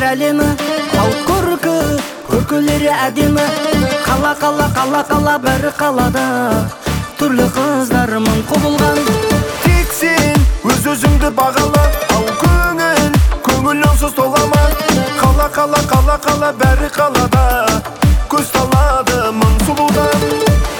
әлемі, ал көркілері әдемі. Қала бәрі қалада, түрлі қыздар мың құбылған. Тек сен өз-өзіңді бағала, ал көңіл онсыз толама. Қала бәрі қалада, көз талады мың сұлудан.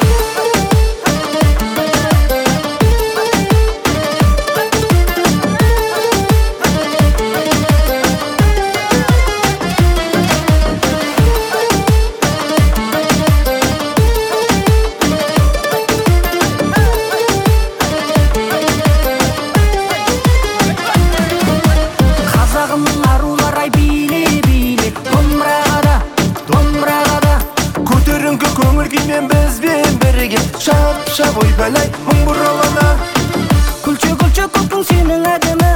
Көңіл күймен бізбен бірге шап ойбайлай мың бұралана. Күлші күлкің сенің әдемі,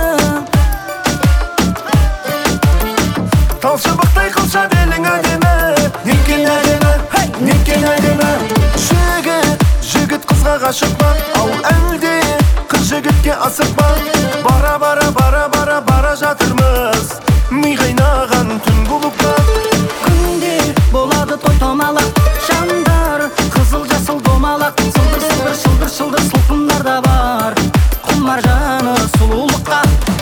Талшыбықтай қылша белің әдемі. Неткен әдемі. Жігіт қызға ғашық па, ал әлде қыз жігітке асық па? Бара жатырмыз ми қайнаған түн клубқа. Күнде болады той томалақ, жандар қызыл жасыл домалақ. Сылдыр сылқымдар да бар, құмар жаны сұлулыққа.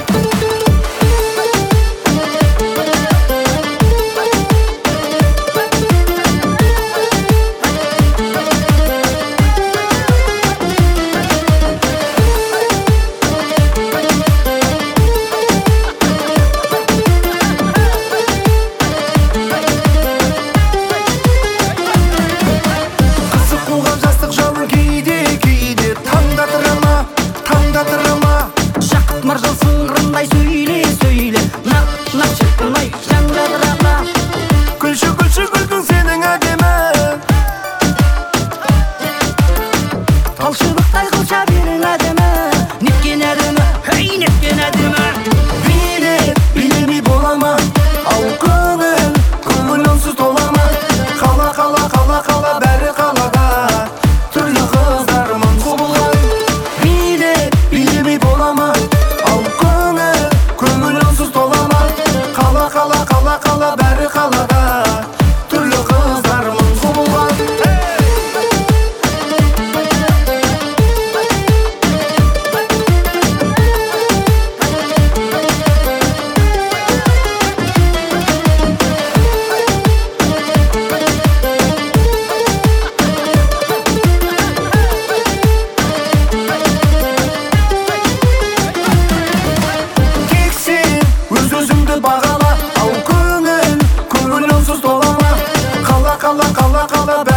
Маржан сыңғырындай сөйле, нақ шіркінай жаңғадырама. Күлші күлкің сенің әдемі, Талшыбықтай қылша белің әдемі. Неткен әдемі. Билемей бола ма, ал көңіл онсыз тола ма? Қала бәрі қалада, түрлі қыздар мың құбылған. Билемей бола ма, ал көңіл онсыз тола ма? Қала бәрі қалада, түрлі қыздар мың құбылған. Бағала, ал көңіл онсыз толама. Қала